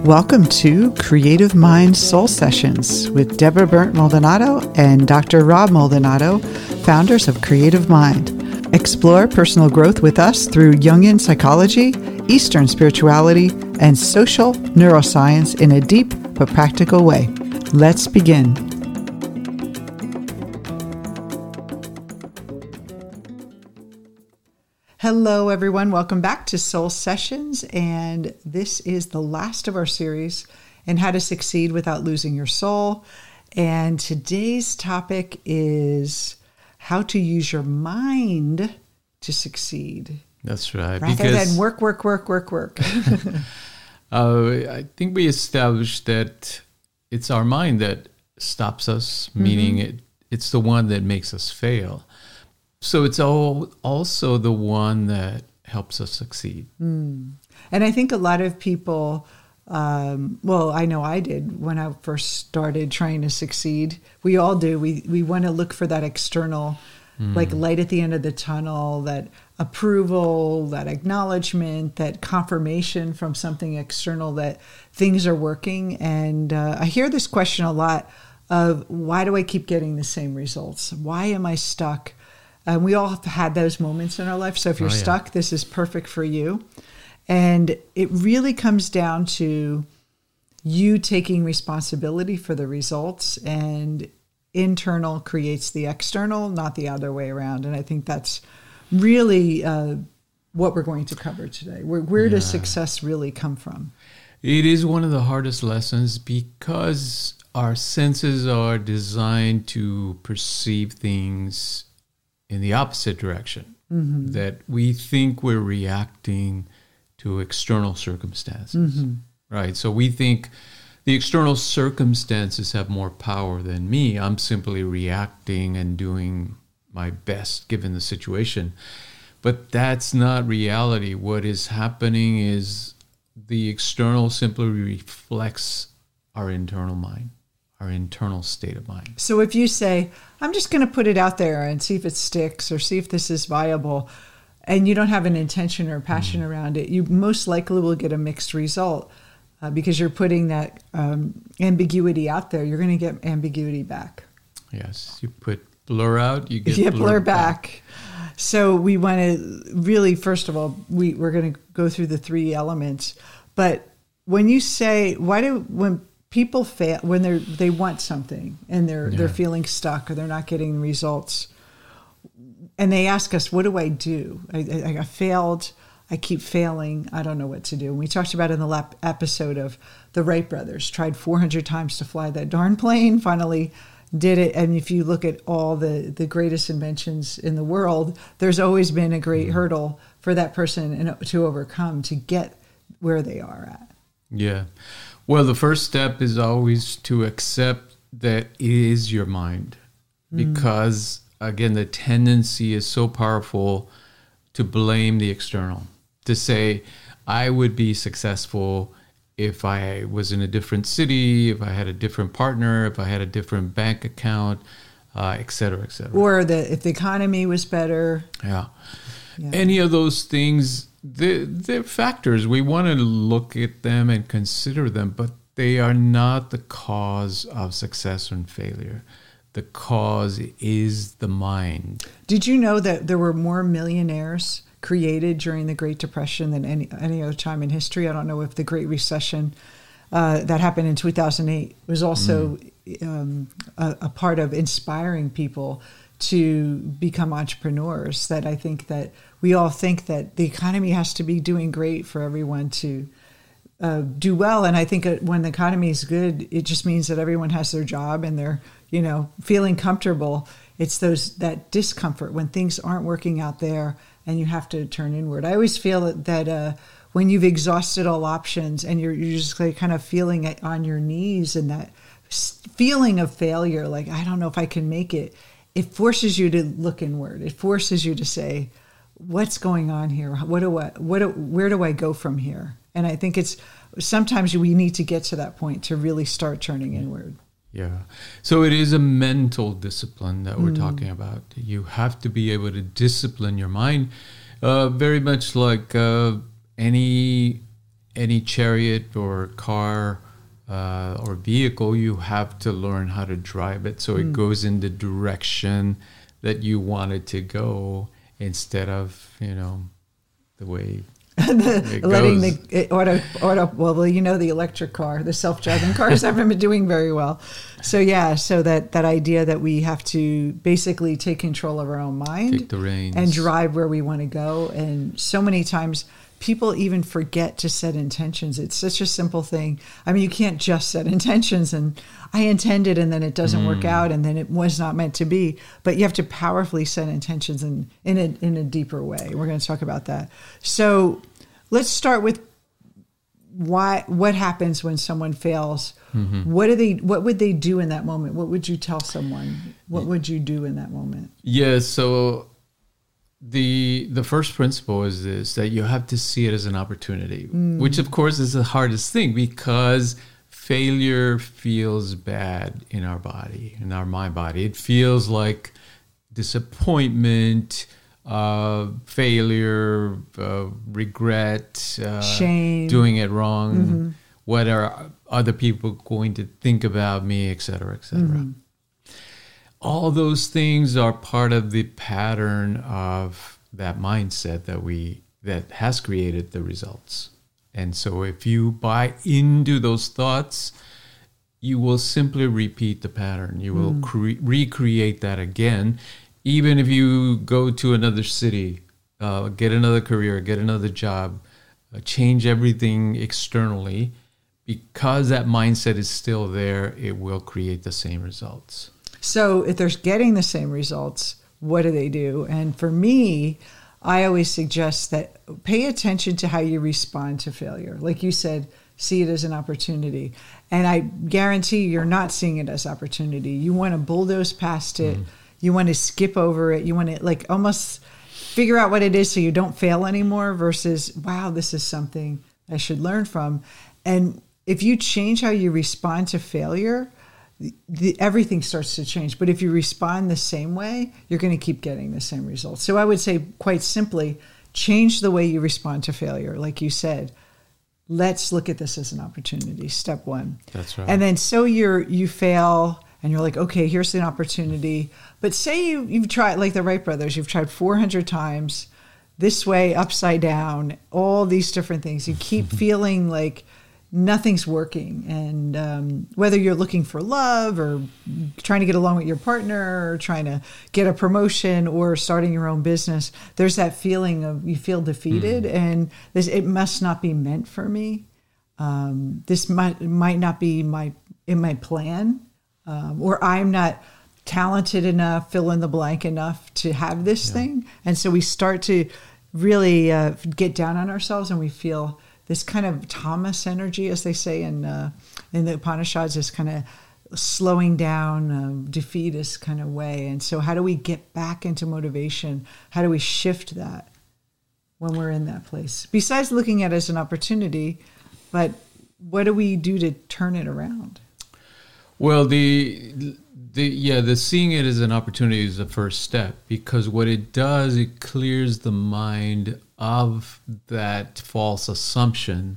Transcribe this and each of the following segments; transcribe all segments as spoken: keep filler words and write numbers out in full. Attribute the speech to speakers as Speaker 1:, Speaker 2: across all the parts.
Speaker 1: Welcome to Creative Mind Soul Sessions with Deborah Burnt Maldonado and Doctor Rob Maldonado, founders of Creative Mind. Explore personal growth with us through Jungian psychology, Eastern spirituality, and social neuroscience in a deep but practical way. Let's begin. Hello, everyone. Welcome back to Soul Sessions, and this is the last of our series in how to succeed without losing your soul. And today's topic is how to use your mind to succeed.
Speaker 2: That's right.
Speaker 1: Rather
Speaker 2: because,
Speaker 1: than work, work, work, work, work.
Speaker 2: uh, I think we established that it's our mind that stops us, mm-hmm. meaning it, it's the one that makes us fail. So it's all also the one that helps us succeed.
Speaker 1: Mm. And I think a lot of people, um, well, I know I did when I first started trying to succeed. We all do. We we want to look for that external, mm. like light at the end of the tunnel, that approval, that acknowledgement, that confirmation from something external that things are working. And uh, I hear this question a lot of, why do I keep getting the same results? Why am I stuck? Um, we all have had those moments in our life. So if you're oh, yeah. stuck, this is perfect for you. And it really comes down to you taking responsibility for the results, and internal creates the external, not the other way around. And I think that's really uh, what we're going to cover today. Where, where yeah. does success really come from?
Speaker 2: It is one of the hardest lessons because our senses are designed to perceive things in the opposite direction, mm-hmm. that we think we're reacting to external circumstances, mm-hmm. right? So we think the external circumstances have more power than me. I'm simply reacting and doing my best given the situation. But that's not reality. What is happening is the external simply reflects our internal mind, our internal state of mind.
Speaker 1: So if you say, I'm just going to put it out there and see if it sticks or see if this is viable, and you don't have an intention or passion mm. around it, you most likely will get a mixed result uh, because you're putting that um, ambiguity out there. You're going to get ambiguity back.
Speaker 2: Yes, you put blur out, you get
Speaker 1: yeah,
Speaker 2: blur,
Speaker 1: blur
Speaker 2: back.
Speaker 1: back. So we want to really, first of all, we, we're going to go through the three elements. But when you say, why do, when people fail, when they're they want something and they're yeah. they're feeling stuck or they're not getting results, and they ask us, "What do I do? I, I, I failed. I keep failing. I don't know what to do." And we talked about in the lap episode of the Wright brothers, tried four hundred times to fly that darn plane, finally did it. And if you look at all the the greatest inventions in the world, there's always been a great mm. hurdle for that person to overcome to get where they are at.
Speaker 2: Yeah. Well, the first step is always to accept that it is your mind, because, mm. again, the tendency is so powerful to blame the external, to say, I would be successful if I was in a different city, if I had a different partner, if I had a different bank account, uh, et cetera, et cetera.
Speaker 1: Or the, if the economy was better.
Speaker 2: Yeah. yeah. Any of those things, They're, they're factors. We want to look at them and consider them, but they are not the cause of success and failure. The cause is the mind.
Speaker 1: Did you know that there were more millionaires created during the Great Depression than any, any other time in history? I don't know if the Great Recession uh, that happened in two thousand eight was also mm. um, a, a part of inspiring people to become entrepreneurs. That I think that we all think that the economy has to be doing great for everyone to uh, do well. And I think when the economy is good, it just means that everyone has their job and they're, you know, feeling comfortable. It's those that discomfort when things aren't working out there and you have to turn inward. I always feel that, that uh, when you've exhausted all options and you're, you're just like kind of feeling it on your knees, and that feeling of failure, like, I don't know if I can make it, it forces you to look inward. It forces you to say, what's going on here? What do I, what do, where do I go from here? And I think it's sometimes we need to get to that point to really start turning inward.
Speaker 2: Yeah. So it is a mental discipline that we're mm. talking about. You have to be able to discipline your mind, uh, very much like uh, any any chariot or car uh, or vehicle, you have to learn how to drive it so mm. it goes in the direction that you want it to go instead of, you know, the way it
Speaker 1: letting
Speaker 2: goes.
Speaker 1: the auto, auto, well, you know, the electric car, the self-driving cars haven't been doing very well. So, yeah, so that, that idea that we have to basically take control of our own mind.
Speaker 2: Take the reins.
Speaker 1: And drive where we want to go. And so many times people even forget to set intentions. It's such a simple thing. I mean, you can't just set intentions and I intended and then it doesn't mm. work out and then it was not meant to be. But you have to powerfully set intentions in, in, a, in a deeper way. We're going to talk about that. So let's start with why. What happens when someone fails? Mm-hmm. What do they? What would they do in that moment? What would you tell someone? What would you do in that moment?
Speaker 2: Yeah, so The the first principle is this, that you have to see it as an opportunity, mm. which of course is the hardest thing because failure feels bad in our body, in our mind body. It feels like disappointment, uh, failure, uh, regret, uh,
Speaker 1: shame,
Speaker 2: doing it wrong. Mm-hmm. What are other people going to think about me, et cetera, et cetera. Mm-hmm. All those things are part of the pattern of that mindset that we that has created the results. And so if you buy into those thoughts, you will simply repeat the pattern. You will mm. cre- recreate that again. Even if you go to another city, uh, get another career, get another job, uh, change everything externally, because that mindset is still there, it will create the same results.
Speaker 1: So if they're getting the same results, what do they do? And for me, I always suggest that pay attention to how you respond to failure. Like you said, see it as an opportunity. And I guarantee you're not seeing it as opportunity. You want to bulldoze past it. Mm. You want to skip over it. You want to like almost figure out what it is so you don't fail anymore versus, wow, this is something I should learn from. And if you change how you respond to failure, The, everything starts to change. But if you respond the same way, you're going to keep getting the same results. So I would say, quite simply, change the way you respond to failure. Like you said, let's look at this as an opportunity. Step one.
Speaker 2: That's right.
Speaker 1: And then so you're you fail and you're like, okay, here's an opportunity. But say you, you've tried, like the Wright brothers, you've tried four hundred times, this way, upside down, all these different things. You keep feeling like nothing's working. And um, whether you're looking for love or trying to get along with your partner or trying to get a promotion or starting your own business, there's that feeling of you feel defeated mm. and this, it must not be meant for me. Um, this might, might not be my in my plan um, or I'm not talented enough, fill in the blank enough to have this yeah. thing. And so we start to really uh, get down on ourselves and we feel this kind of tamas energy, as they say in uh, in the Upanishads, is kind of slowing down, um, defeatist kind of way. And so how do we get back into motivation? How do we shift that when we're in that place? Besides looking at it as an opportunity, but what do we do to turn it around?
Speaker 2: Well, the the yeah, the seeing it as an opportunity is the first step, because what it does, it clears the mind of that false assumption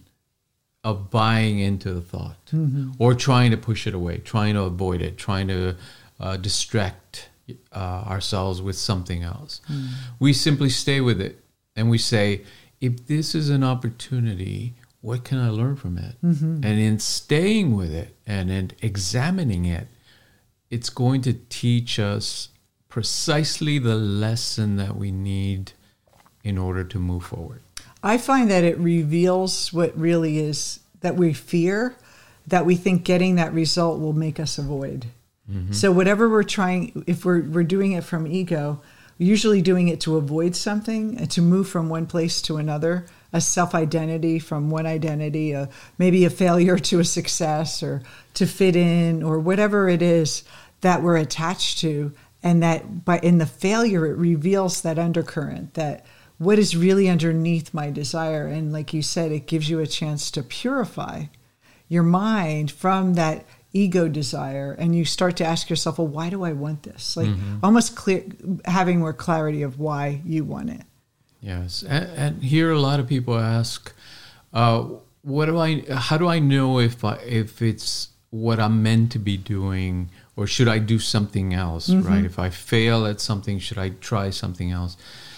Speaker 2: of buying into the thought mm-hmm. or trying to push it away, trying to avoid it, trying to uh, distract uh, ourselves with something else. Mm. We simply stay with it and we say, if this is an opportunity, what can I learn from it? Mm-hmm. And in staying with it and in examining it, it's going to teach us precisely the lesson that we need in order to move forward.
Speaker 1: I find that it reveals what really is that we fear, that we think getting that result will make us avoid. Mm-hmm. So whatever we're trying, if we're we're doing it from ego, we're usually doing it to avoid something and to move from one place to another, a self-identity from one identity, a, maybe a failure to a success or to fit in or whatever it is that we're attached to. And that by in the failure, it reveals that undercurrent, that what is really underneath my desire. And like you said, it gives you a chance to purify your mind from that ego desire. And you start to ask yourself, well, why do I want this? Like mm-hmm. almost clear, having more clarity of why you want it.
Speaker 2: Yes. And, and here a lot of people ask, uh, what do I? How do I know if I, if it's what I'm meant to be doing, or should I do something else? Mm-hmm. Right? If I fail at something, should I try something else?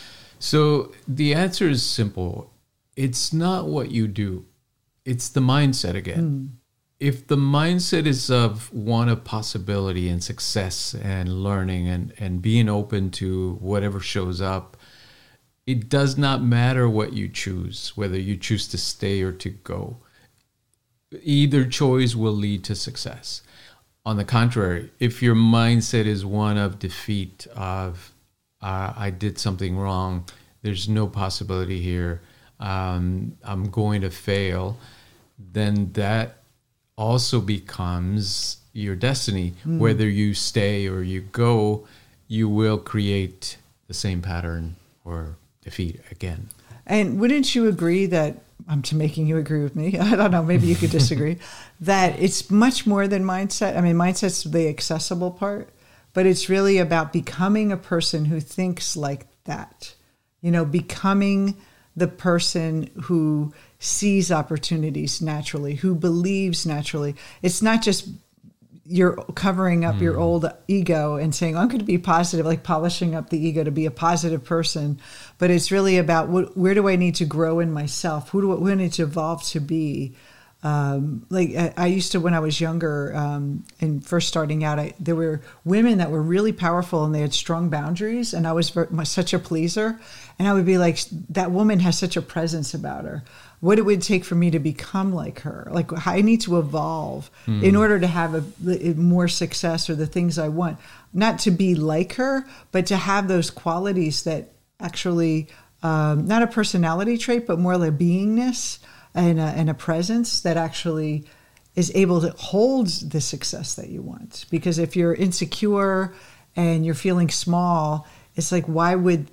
Speaker 2: So the answer is simple. It's not what you do. It's the mindset again. Mm. If the mindset is of one of possibility and success and learning and, and being open to whatever shows up, it does not matter what you choose, whether you choose to stay or to go. Either choice will lead to success. On the contrary, if your mindset is one of defeat, of uh, I did something wrong, there's no possibility here, um, I'm going to fail, then that also becomes your destiny. Mm. Whether you stay or you go, you will create the same pattern or defeat again.
Speaker 1: And wouldn't you agree that, I'm to making you agree with me, I don't know, maybe you could disagree, that it's much more than mindset? I mean, mindset's the accessible part, but it's really about becoming a person who thinks like that. You know, becoming the person who sees opportunities naturally, who believes naturally. It's not just you're covering up mm. your old ego and saying, I'm going to be positive, like polishing up the ego to be a positive person. But it's really about what, where do I need to grow in myself? Who do I, who do I need to evolve to be? Um, like I, I used to, when I was younger um, and first starting out, I, there were women that were really powerful and they had strong boundaries, and I was very, such a pleaser. And I would be like, that woman has such a presence about her. What it would take for me to become like her. Like I need to evolve mm. in order to have a, a more success or the things I want. Not to be like her, but to have those qualities that actually, um, not a personality trait, but more like a beingness and a, and a presence that actually is able to hold the success that you want. Because if you're insecure and you're feeling small, it's like, why would...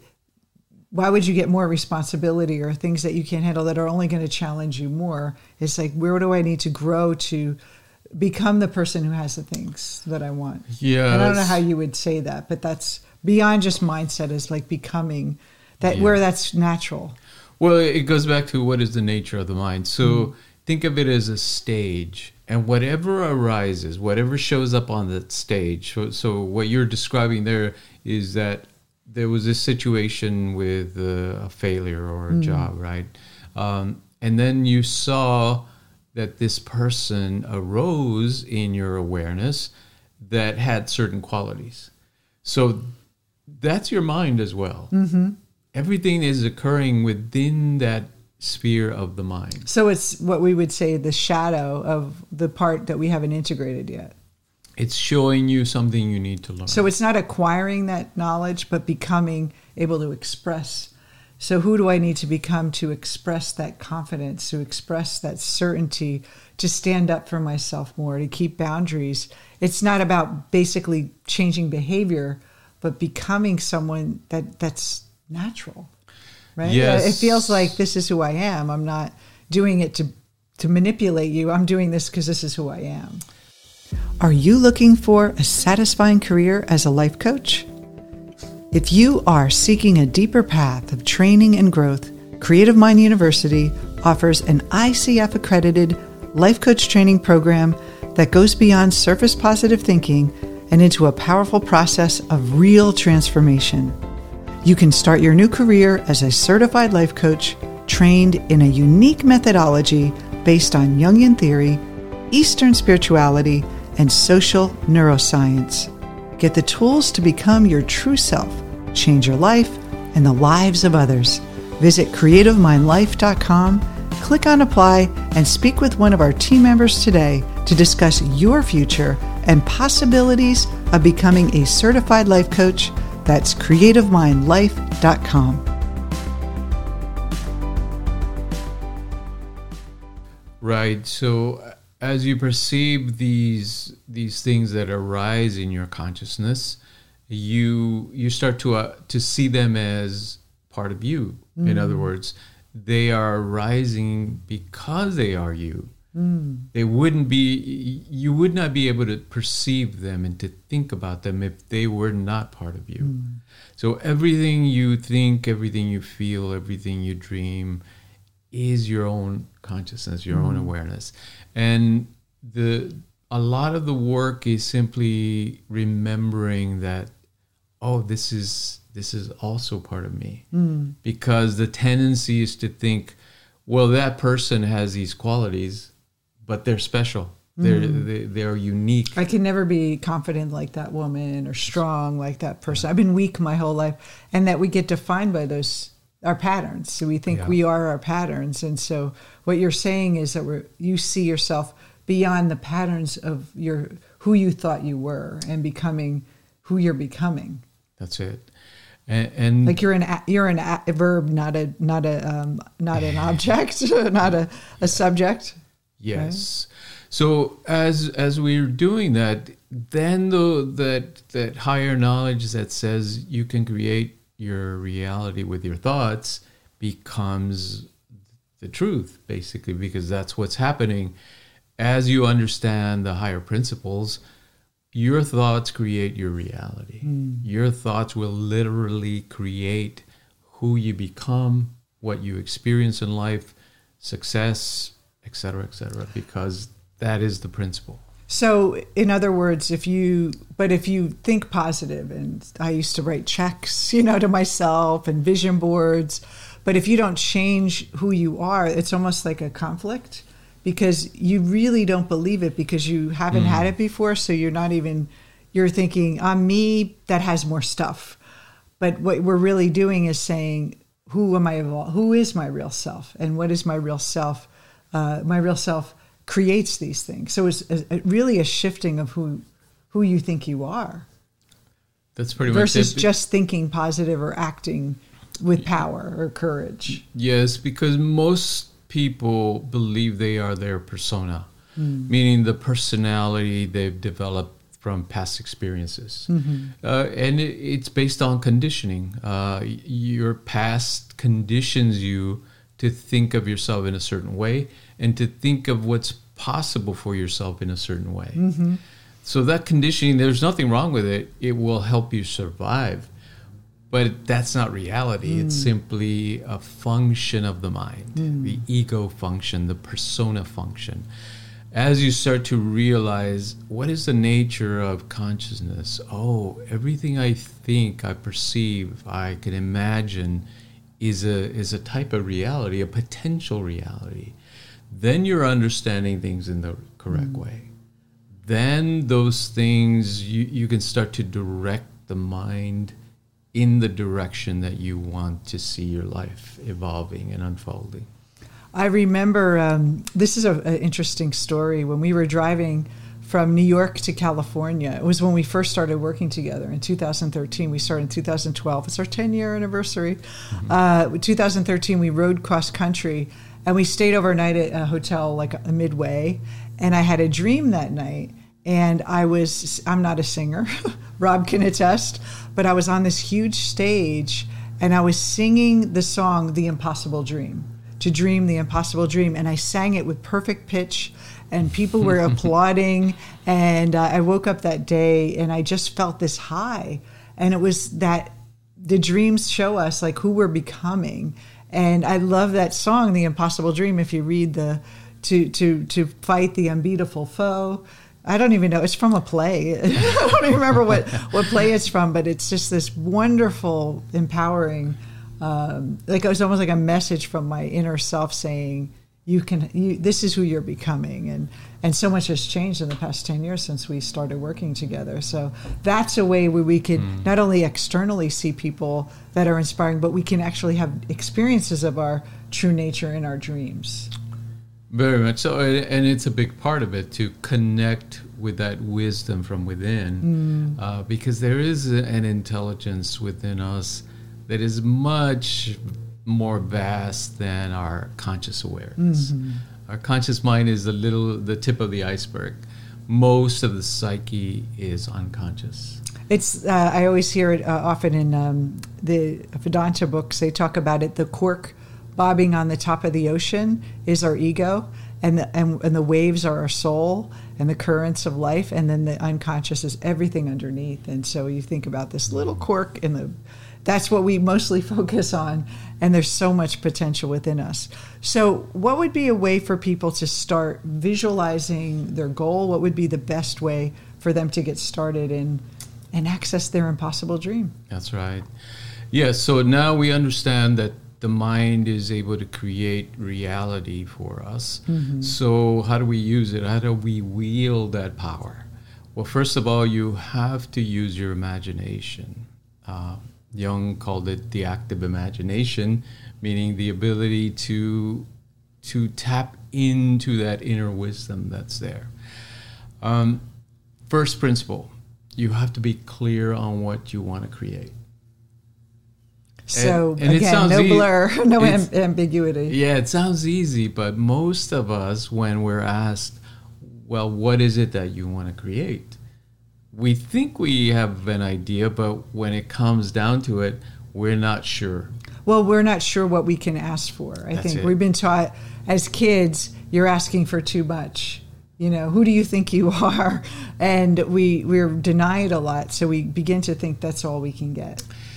Speaker 1: Why would you get more responsibility or things that you can't handle that are only going to challenge you more? It's like, where do I need to grow to become the person who has the things that I want?
Speaker 2: Yeah.
Speaker 1: And I don't know how you would say that, but that's beyond just mindset, is like becoming that, yeah. where that's natural.
Speaker 2: Well, it goes back to what is the nature of the mind. So mm. think of it as a stage, and whatever arises, whatever shows up on that stage. So, so what you're describing there is that there was this situation with uh, a failure or a mm. job, right? Um, and then you saw that this person arose in your awareness that had certain qualities. So that's your mind as well. Mm-hmm. Everything is occurring within that sphere of the mind.
Speaker 1: So it's what we would say the shadow of the part that we haven't integrated yet.
Speaker 2: It's showing you something you need to learn.
Speaker 1: So it's not acquiring that knowledge, but becoming able to express. So who do I need to become to express that confidence, to express that certainty, to stand up for myself more, to keep boundaries? It's not about basically changing behavior, but becoming someone that, that's natural, right?
Speaker 2: Yes.
Speaker 1: It feels like this is who I am. I'm not doing it to, to manipulate you. I'm doing this because this is who I am. Are you looking for a satisfying career as a life coach? If you are seeking a deeper path of training and growth, Creative Mind University offers an I C F-accredited life coach training program that goes beyond surface positive thinking and into a powerful process of real transformation. You can start your new career as a certified life coach trained in a unique methodology based on Jungian theory, Eastern spirituality, and social neuroscience. Get the tools to become your true self, change your life, and the lives of others. Visit creative mind life dot com, click on apply, and speak with one of our team members today to discuss your future and possibilities of becoming a certified life coach. That's creative mind life dot com.
Speaker 2: Right. So as you perceive these these things that arise in your consciousness, you you start to uh, to see them as part of you. Mm. In other words, they are arising because they are you. Mm. They wouldn't be. You would not be able to perceive them and to think about them if they were not part of you. Mm. So everything you think, everything you feel, everything you dream is your own consciousness, your mm. own awareness. And the a lot of the work is simply remembering that, oh, this is this is also part of me. Mm. Because the tendency is to think, well, that person has these qualities, but they're special. They're mm. they, they're unique.
Speaker 1: I can never be confident like that woman or strong like that person. I've been weak my whole life, and that we get defined by those our patterns. So we think yeah. we are our patterns, and so what you're saying is that we're, you see yourself beyond the patterns of your who you thought you were, and becoming who you're becoming.
Speaker 2: That's it. And, and
Speaker 1: like you're an you're an a verb, not a not a um, not an object, not a, a subject.
Speaker 2: Yes. Right? So as as we're doing that, then the that that higher knowledge that says you can create your reality with your thoughts becomes the truth, basically, because that's what's happening. As you understand the higher principles, your thoughts create your reality. Mm. Your thoughts will literally create who you become, what you experience in life, success, et cetera, et cetera, because that is the principle.
Speaker 1: So, in other words, if you, but if you think positive, and I used to write checks, you know, to myself and vision boards, but if you don't change who you are, it's almost like a conflict, because you really don't believe it because you haven't mm. had it before. So you're not even, you're thinking, I'm me that has more stuff. But what we're really doing is saying, who am I, who is my real self? And what is my real self? Uh, my real self creates these things. So it's a, a, really a shifting of who who you think you are.
Speaker 2: That's pretty
Speaker 1: versus
Speaker 2: much versus
Speaker 1: just thinking positive or acting with power or courage.
Speaker 2: Yes, because most people believe they are their persona, mm. meaning the personality they've developed from past experiences. Mm-hmm. Uh, and it, it's based on conditioning. Uh, your past conditions you to think of yourself in a certain way and to think of what's possible for yourself in a certain way. Mm-hmm. So that conditioning, there's nothing wrong with it. It will help you survive. But that's not reality. Mm. It's simply a function of the mind, mm. the ego function, the persona function. As you start to realize, what is the nature of consciousness? Oh, everything I think, I perceive, I can imagine is a is a type of reality, a potential reality. Then you're understanding things in the correct mm. way. Then those things, you, you can start to direct the mind in the direction that you want to see your life evolving and unfolding.
Speaker 1: I remember, um, this is an interesting story. When we were driving from New York to California, it was when we first started working together in two thousand thirteen. We started in two thousand twelve. It's our ten-year anniversary. Mm-hmm. Uh, two thousand thirteen, we rode cross-country, and we stayed overnight at a hotel like a Midway, and I had a dream that night. And I was, I'm not a singer, Rob can attest, but I was on this huge stage and I was singing the song, The Impossible Dream, to dream the impossible dream. And I sang it with perfect pitch and people were applauding. And uh, I woke up that day and I just felt this high. And it was that the dreams show us like who we're becoming. And I love that song, The Impossible Dream. If you read the, to, to, to fight the unbeatable foe, I don't even know. It's from a play. I don't even remember what, what play it's from, but it's just this wonderful, empowering, um, like it was almost like a message from my inner self saying, you can, you, this is who you're becoming. And, and so much has changed in the past ten years since we started working together. So that's a way where we could mm. not only externally see people that are inspiring, but we can actually have experiences of our true nature in our dreams.
Speaker 2: Very much so, and it's a big part of it to connect with that wisdom from within, mm. uh, because there is an intelligence within us that is much more vast than our conscious awareness. Mm-hmm. Our conscious mind is the little, the tip of the iceberg. Most of the psyche is unconscious.
Speaker 1: It's uh, I always hear it uh, often in um, the Vedanta books. They talk about it, the cork bobbing on the top of the ocean is our ego, and the, and, and the waves are our soul, and the currents of life, and then the unconscious is everything underneath. And so you think about this little cork in the that's what we mostly focus on. And there's so much potential within us. So what would be a way for people to start visualizing their goal? What would be the best way for them to get started and, and access their impossible dream?
Speaker 2: That's right. Yeah, so now we understand that the mind is able to create reality for us. Mm-hmm. So how do we use it? How do we wield that power? Well, first of all, you have to use your imagination. Uh, Jung called it the active imagination, meaning the ability to to tap into that inner wisdom that's there. Um, first principle, you have to be clear on what you want to create.
Speaker 1: So,
Speaker 2: and, and
Speaker 1: again, no blur, no amb- ambiguity.
Speaker 2: Yeah, it sounds easy, but most of us, when we're asked, well, what is it that you want to create? We think we have an idea, but when it comes down to it, we're not sure.
Speaker 1: Well, we're not sure what we can ask for. I
Speaker 2: That's
Speaker 1: think
Speaker 2: it.
Speaker 1: We've been taught as kids, you're asking for too much. You know, who do you think you are? And we, we're denied a lot, so we begin to think that's all we can get.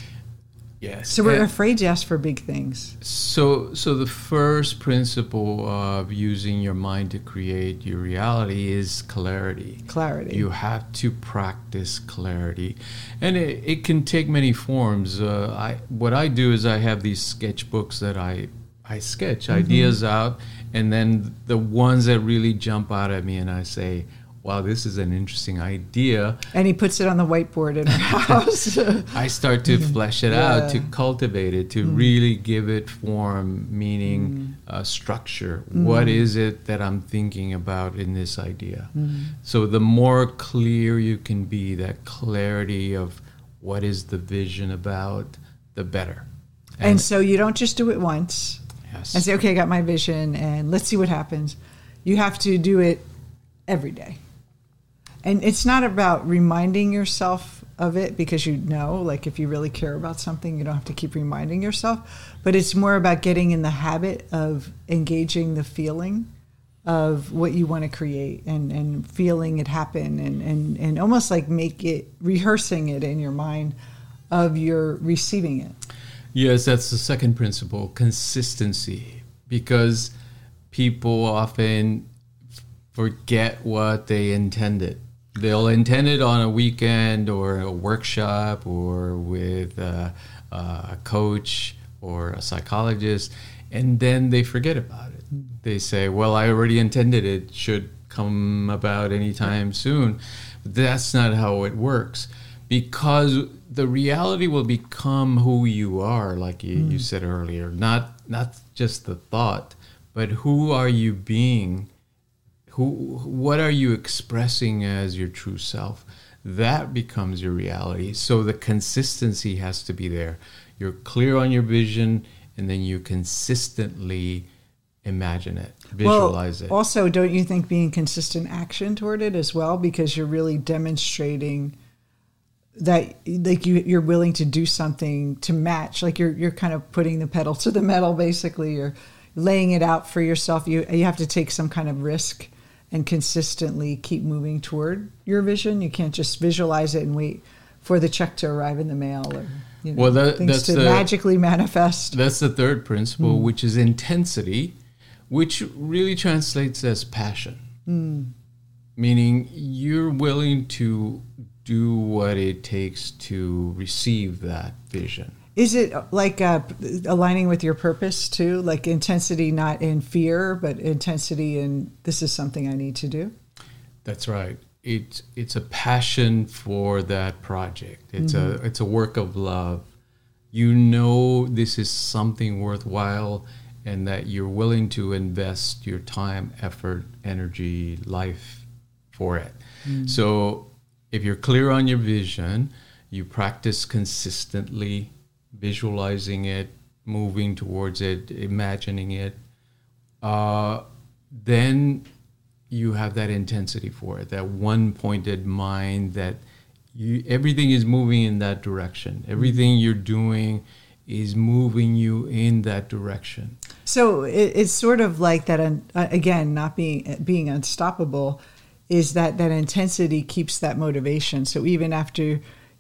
Speaker 2: Yes.
Speaker 1: So we're
Speaker 2: and
Speaker 1: afraid to ask for big things.
Speaker 2: So, so the first principle of using your mind to create your reality is clarity.
Speaker 1: Clarity.
Speaker 2: You have to practice clarity, and it, it can take many forms. Uh, I what I do is I have these sketchbooks that I I sketch mm-hmm. ideas out, and then the ones that really jump out at me, and I say, wow, this is an interesting idea. And
Speaker 1: he puts it on the whiteboard in our house.
Speaker 2: I start to flesh it yeah. out, to cultivate it, to mm. really give it form, meaning mm. uh, structure. Mm. What is it that I'm thinking about in this idea? Mm. So the more clear you can be, that clarity of what is the vision about, the better.
Speaker 1: And, and so you don't just do it once
Speaker 2: yes.
Speaker 1: and say, okay, I got my vision, and let's see what happens. You have to do it every day. And it's not about reminding yourself of it because you know, like if you really care about something, you don't have to keep reminding yourself. But it's more about getting in the habit of engaging the feeling of what you want to create and, and feeling it happen and, and, and almost like make it, rehearsing it in your mind of your receiving it.
Speaker 2: Yes, that's the second principle, consistency. Because people often forget what they intended. They'll intend it on a weekend or a workshop or with a, a coach or a psychologist, and then they forget about it. They say, well, I already intended it, should come about anytime soon. But that's not how it works, because the reality will become who you are, like you, mm. you said earlier, not not just the thought, but who are you being? Who, what are you expressing as your true self? That becomes your reality. So the consistency has to be there. You're clear on your vision, and then you consistently imagine it, visualize
Speaker 1: well,
Speaker 2: it.
Speaker 1: Also, don't you think being consistent action toward it as well? Because you're really demonstrating that like you, you're willing to do something to match. Like you're you're kind of putting the pedal to the metal, basically. You're laying it out for yourself. You you have to take some kind of risk and consistently keep moving toward your vision. You can't just visualize it and wait for the check to arrive in the mail or you know,
Speaker 2: well, that,
Speaker 1: things
Speaker 2: that's
Speaker 1: to
Speaker 2: the,
Speaker 1: magically manifest.
Speaker 2: That's the third principle,
Speaker 1: mm.
Speaker 2: which is intensity, which really translates as passion.
Speaker 1: Mm.
Speaker 2: Meaning you're willing to do what it takes to receive that vision.
Speaker 1: Is it like uh, aligning with your purpose too? Like intensity, not in fear, but intensity in this is something I need to do?
Speaker 2: That's right. It's it's a passion for that project. It's
Speaker 1: mm-hmm.
Speaker 2: a it's a work of love. You know this is something worthwhile, and that you're willing to invest your time, effort, energy, life for it. Mm-hmm. So if you're clear on your vision, you practice consistently, visualizing it, moving towards it, imagining it, uh, then you have that intensity for it, that one-pointed mind, that you, everything is moving in that direction. Everything you're doing is moving you in that direction.
Speaker 1: So it, it's sort of like that, uh, again, not being being unstoppable, is that that intensity keeps that motivation. So even after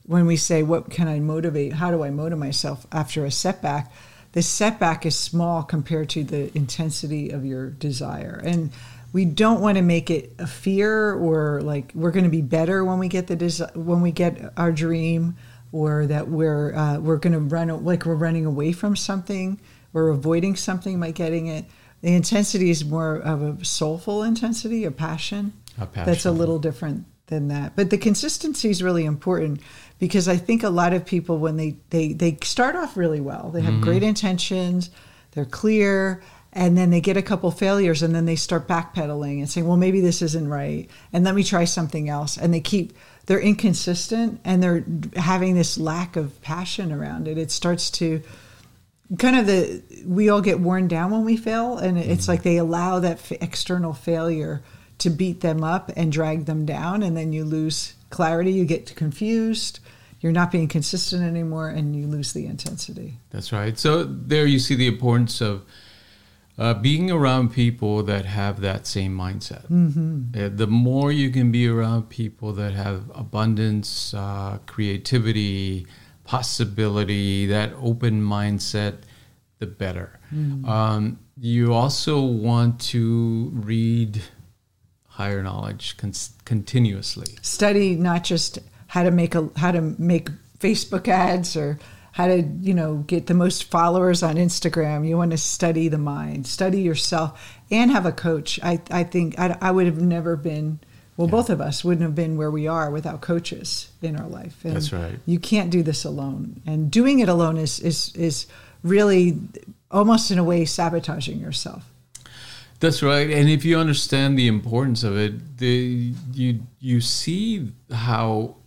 Speaker 1: when we say, what can I motivate? How do I motivate myself after a setback? The setback is small compared to the intensity of your desire. And we don't want to make it a fear, or like we're going to be better when we get the desi- when we get our dream, or that we're uh, we're going to run like we're running away from something, we're avoiding something by getting it. The intensity is more of a soulful intensity, a passion.
Speaker 2: A passion.
Speaker 1: That's a little different than that. But the consistency is really important, because I think a lot of people, when they, they, they start off really well, they have mm-hmm. great intentions, they're clear, and then they get a couple failures, and then they start backpedaling and saying, well, maybe this isn't right, and let me try something else. And they keep, they're inconsistent, and they're having this lack of passion around it. It starts to kind of the, we all get worn down when we fail, and it's mm-hmm. like they allow that f- external failure to beat them up and drag them down, and then you lose clarity, you get confused, you're not being consistent anymore, and you lose the intensity.
Speaker 2: That's right. So there you see the importance of uh, being around people that have that same mindset. Mm-hmm. Uh, the more you can be around people that have abundance, uh, creativity, possibility, that open mindset, the better. Mm-hmm. Um, you also want to read higher knowledge con- continuously.
Speaker 1: Study not just how to make a how to make Facebook ads, or how to, you know, get the most followers on Instagram. You want to study the mind, study yourself, and have a coach. I I think I, I would have never been. Well, yeah. both of us wouldn't have been where we are without coaches in our life. And
Speaker 2: that's right.
Speaker 1: You can't do this alone, and doing it alone is is is really almost in a way sabotaging yourself.
Speaker 2: That's right. And if you understand the importance of it, the, you you see how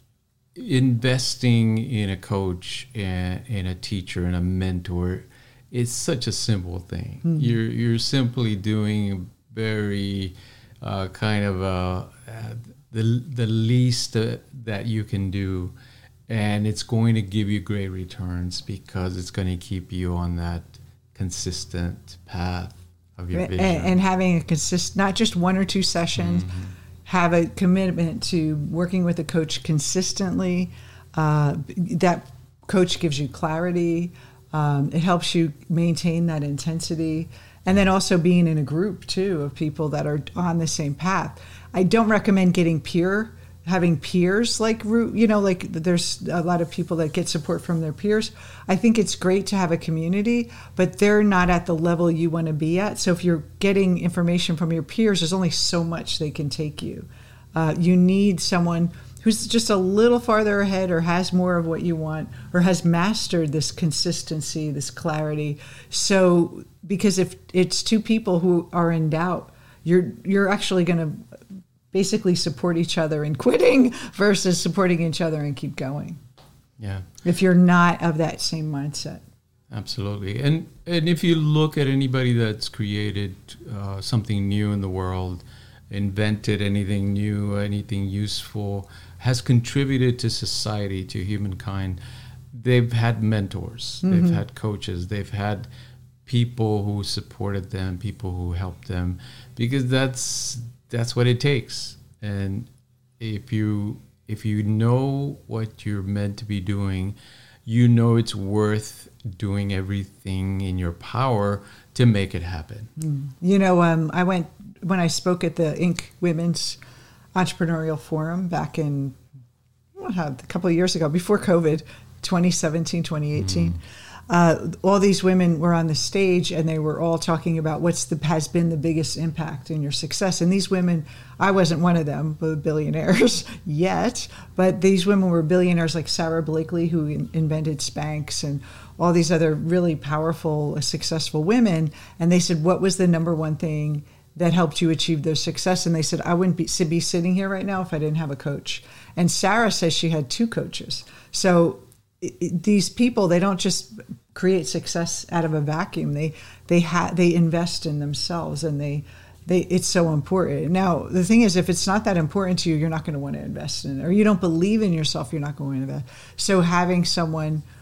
Speaker 2: investing in a coach and in a teacher and a mentor is such a simple thing. Mm-hmm. You're you're simply doing very uh, kind of uh, uh, the the least uh, that you can do, and it's going to give you great returns, because it's going to keep you on that consistent path of your vision.
Speaker 1: And, and having a consist, not just one or two sessions, mm-hmm. have a commitment to working with a coach consistently. Uh, that coach gives you clarity. Um, it helps you maintain that intensity. And then also being in a group, too, of people that are on the same path. I don't recommend getting peer, having peers like, you know, like there's a lot of people that get support from their peers. I think it's great to have a community, but they're not at the level you want to be at. So if you're getting information from your peers, there's only so much they can take you. Uh, you need someone who's just a little farther ahead, or has more of what you want, or has mastered this consistency, this clarity. So, because if it's two people who are in doubt, you're you're actually going to basically support each other in quitting versus supporting each other and keep going.
Speaker 2: Yeah.
Speaker 1: If you're not of that same mindset.
Speaker 2: Absolutely. And and if you look at anybody that's created uh, something new in the world, invented anything new, anything useful, has contributed to society, to humankind, they've had mentors, mm-hmm. they've had coaches, they've had people who supported them, people who helped them, because that's that's what it takes. And if you if you know what you're meant to be doing, you know it's worth doing everything in your power to make it happen.
Speaker 1: You know, um, I went when I spoke at the Inc Women's Entrepreneurial Forum back in what, a couple of years ago, before COVID, twenty seventeen, twenty eighteen. Mm. Uh, all these women were on the stage, and they were all talking about what's the has been the biggest impact in your success. And these women, I wasn't one of them, but billionaires yet, but these women were billionaires like Sarah Blakely, who in, invented Spanx, and all these other really powerful, successful women. And they said, what was the number one thing that helped you achieve their success? And they said, I wouldn't be, be sitting here right now if I didn't have a coach. And Sarah says she had two coaches. So it, it, these people, they don't just create success out of a vacuum. They they ha- they invest in themselves, and they they it's so important. Now, the thing is, if it's not that important to you, you're not going to want to invest in it, or you don't believe in yourself, you're not going to invest. So having someone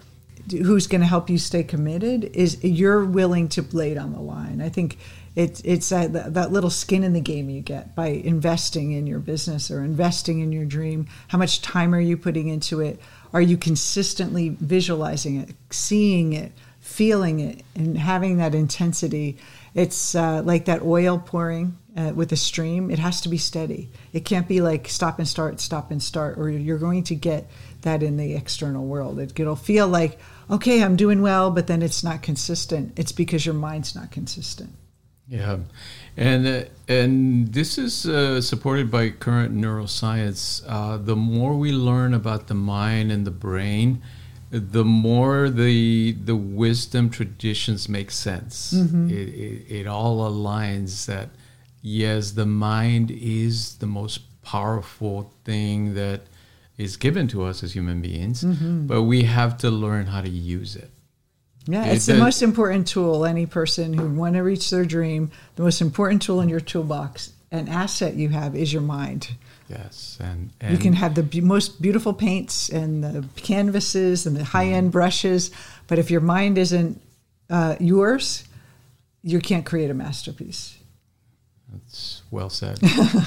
Speaker 1: who's going to help you stay committed is you're willing to lay it on the line. I think it's it's that, that little skin in the game you get by investing in your business or investing in your dream. How much time are you putting into it? Are you consistently visualizing it, seeing it, feeling it, and having that intensity? It's uh, like that oil pouring uh, with a stream. It has to be steady. It can't be like stop and start, stop and start, or you're going to get that in the external world. It, it'll feel like, okay, I'm doing well, but then it's not consistent. It's because your mind's not consistent.
Speaker 2: Yeah, and uh, and this is uh, supported by current neuroscience. Uh, the more we learn about the mind and the brain, the more the the wisdom traditions make sense. Mm-hmm. It, it, it all aligns that, yes, the mind is the most powerful thing that is given to us as human beings, mm-hmm. but we have to learn how to use it.
Speaker 1: Yeah, it's it, the most important tool. Any person who want to reach their dream, the most important tool in your toolbox, an asset you have, is your mind.
Speaker 2: Yes, and, and
Speaker 1: you can have the be- most beautiful paints and the canvases and the high-end mm. brushes, but if your mind isn't uh, yours, you can't create a masterpiece.
Speaker 2: That's well said.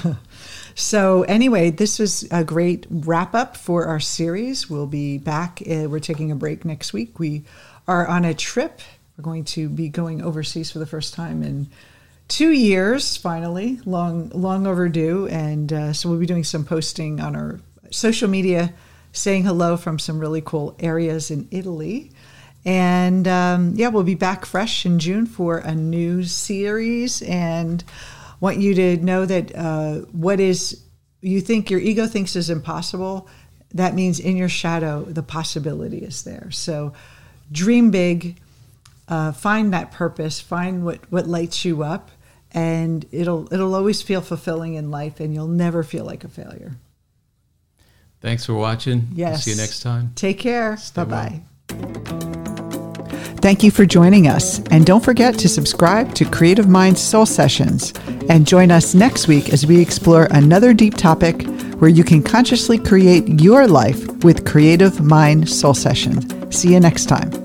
Speaker 1: So anyway, this was a great wrap-up for our series. We'll be back. Uh, we're taking a break next week. We are on a trip. We're going to be going overseas for the first time in two years, finally, long long overdue. And uh, so we'll be doing some posting on our social media, saying hello from some really cool areas in Italy. And um, yeah, we'll be back fresh in June for a new series, and want you to know that uh, what is you think your ego thinks is impossible, that means in your shadow, the possibility is there. So dream big, uh, find that purpose, find what, what lights you up, and it'll it'll always feel fulfilling in life, and you'll never feel like a failure.
Speaker 2: Thanks for watching.
Speaker 1: Yes.
Speaker 2: We'll see you next time.
Speaker 1: Take care.
Speaker 2: Stay
Speaker 1: Bye-bye.
Speaker 2: well.
Speaker 1: Thank you for joining us. And don't forget to subscribe to Creative Minds Soul Sessions. And join us next week as we explore another deep topic where you can consciously create your life with Creative Mind Soul Sessions. See you next time.